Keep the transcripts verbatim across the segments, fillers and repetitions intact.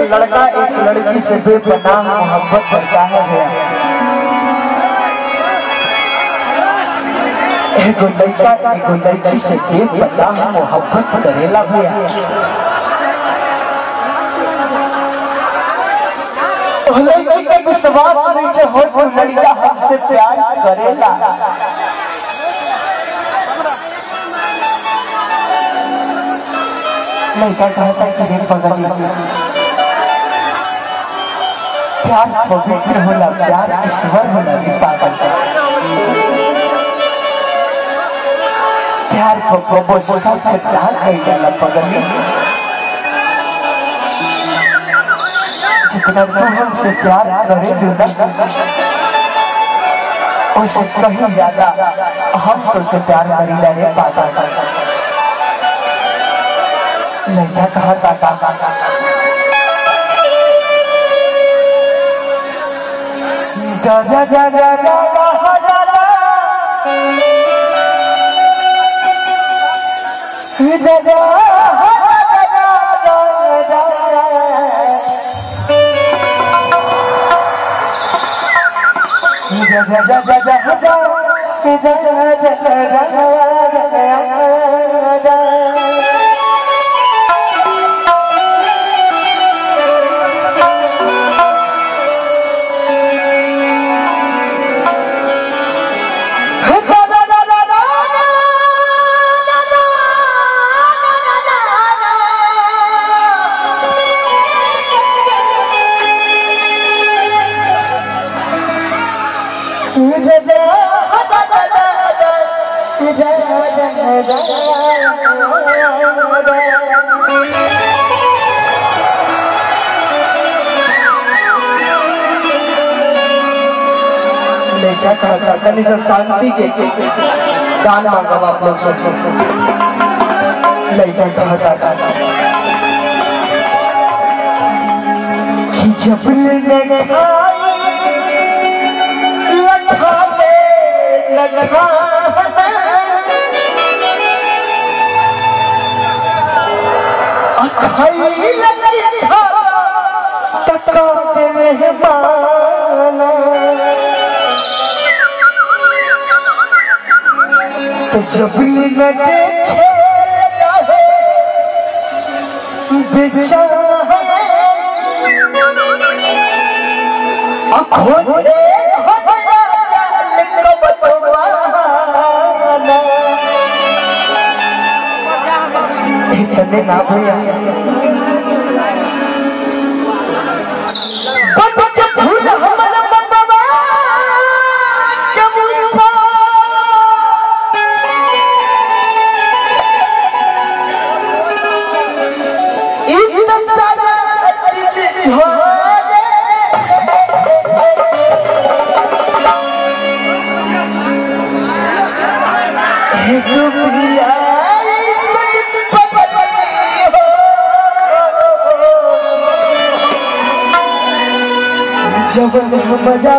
लड़का एक लड़की से बेपनाह मोहब्बत करता है भैया। एगो लड़का एगो लड़की से बेपनाह मोहब्बत करेला भैया। लड़की के विश्वास नहीं हो तो लड़का हमसे प्यार करेला। लड़का कहता है कि रे पगली प्यार पवित्र होला, प्यार ईश्वर होला, पागल प्यार को कबो सबसे प्यार करेला पगली। जितना तू हमसे प्यार करेगी उससे कहीं ज्यादा हम तुझसे प्यार करेला रे पागल। लड़का कहता था जा जा जा जा जा लड़का कहता कनी से शांति के गान मांगा आप लोग सब। लड़का कहता था कि जब लगा लगा तो जब न देखे इतने ना भैया जब मजा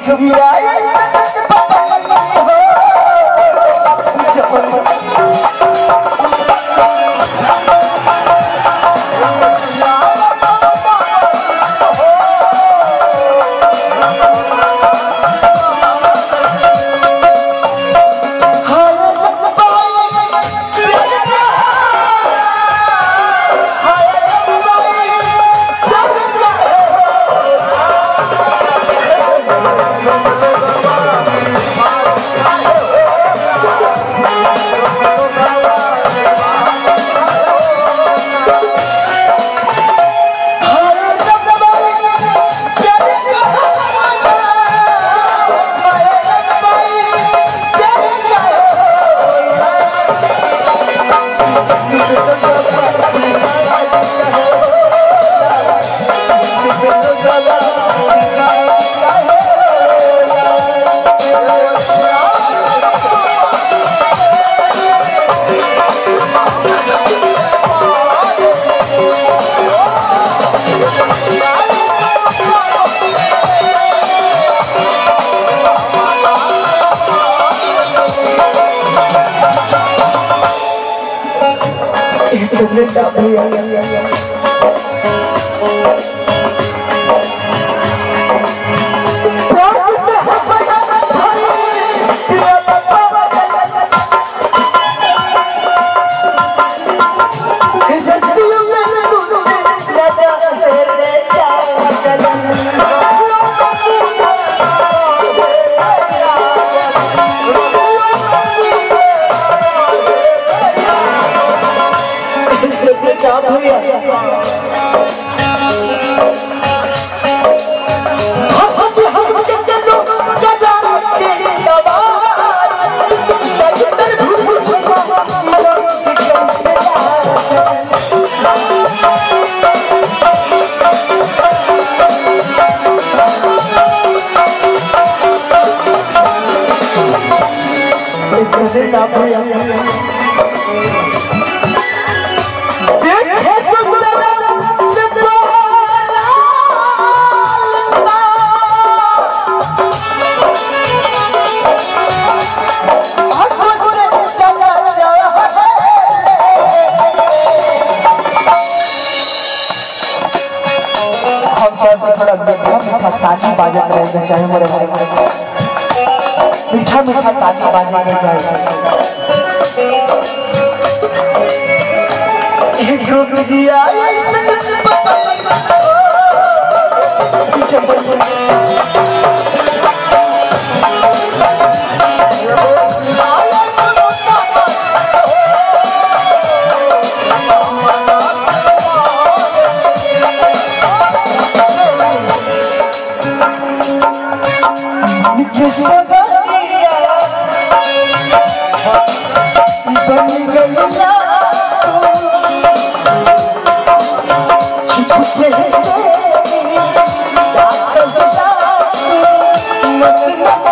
ताली बाजत रहे चाहे मेरे भाई मीठा मीठा ताली बाजने जाए Let's go.